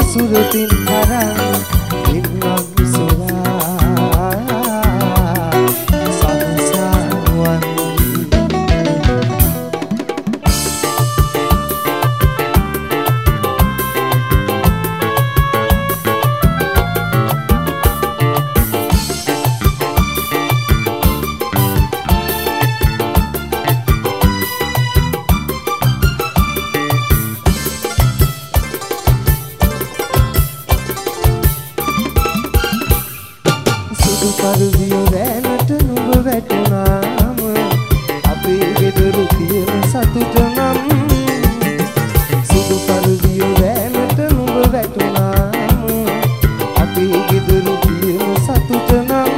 සුරතින් හරන් ඉන්නම් සොරා සංසාරුවන් පරුදිය වැනට නුඹ වැටුණාම අපේ ගෙදරු තියෙන සතුට නම් සුදු පරුදිය වැනට නුඹ වැටුණාම අපේ ගෙදරු තියෙන සතුට නම්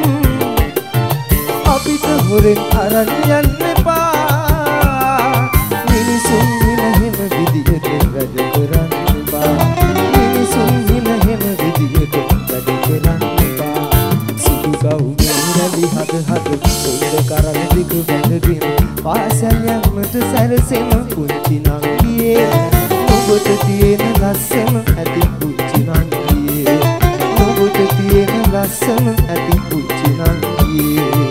අපිට හොරෙන් අරන් යන්න එපා මිනිසුන් විනහෙම විදියට වැඩ කරන්න එපා මිනිසුන් විනහෙම විදියට වැඩ කරන්න ගෞරවලි හද හද උඩ කරන දිග වැඳගෙන පාසල් යන්නට සැරසෙම පුංචි නංගියේ ඔබට තියෙන ලස්සන ඇති පුංචි නංගියේ ඔබට තියෙන ලස්සන ඇති පුංචි නංගියේ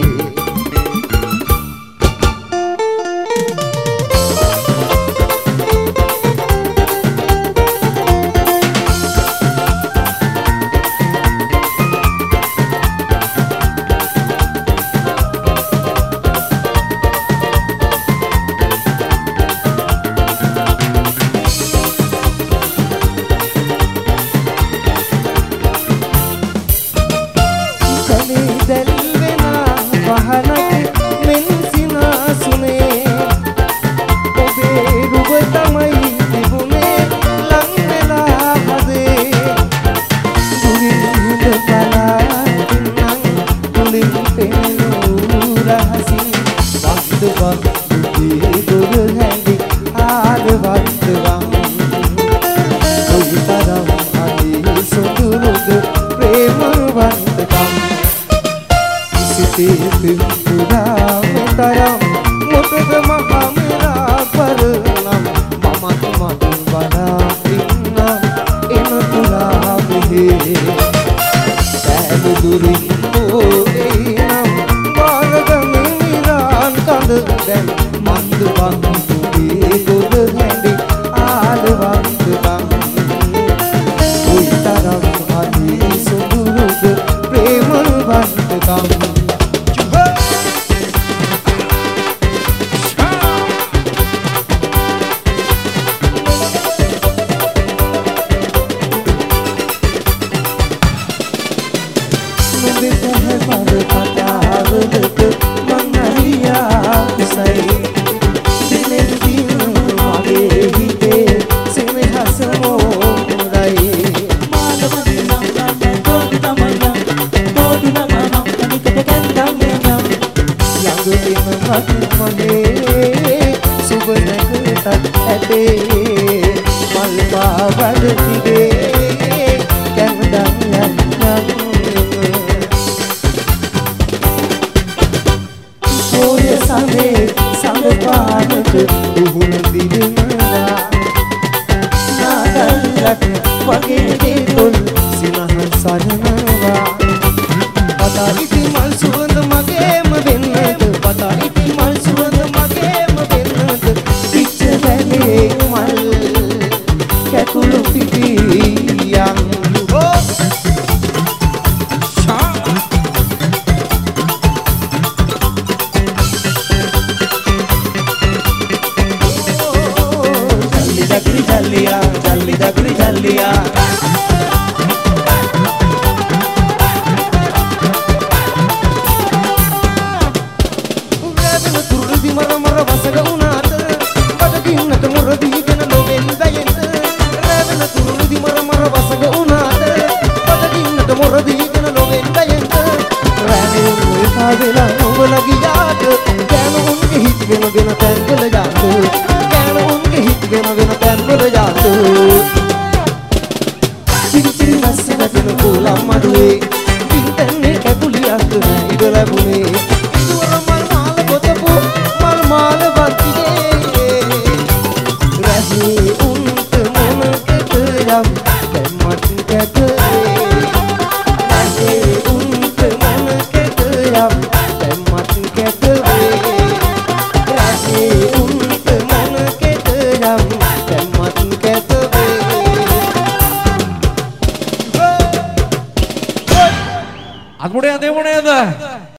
වෙලා නොවල ගියාට දැනුම් හිත ගෙන තැන්වල